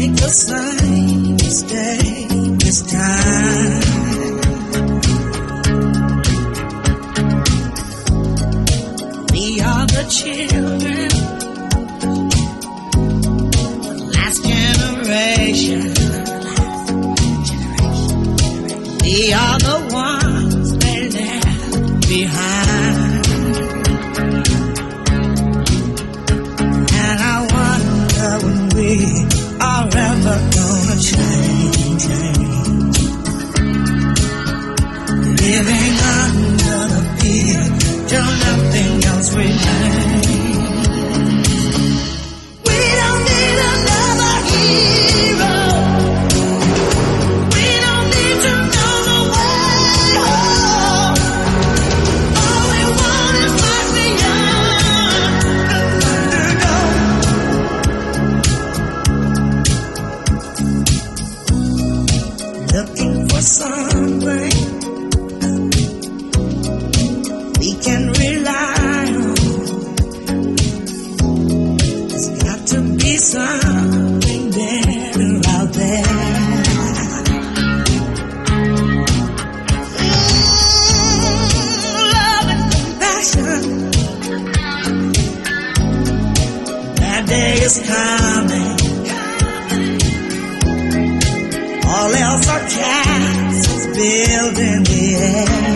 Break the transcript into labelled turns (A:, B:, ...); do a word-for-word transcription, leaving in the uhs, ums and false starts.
A: make the same mistake this time. We are the children, the last generation. We are the ones they left behind. And I wonder when we are ever gonna change, change. Living under the fear till nothing else remains. We don't need another hero. We don't need to know the way home. All we want is what's beyond the underdog. Looking for something we can rely on. There's got to be something better out there. Mm, love and compassion. That day is coming. All else are castles built in the air.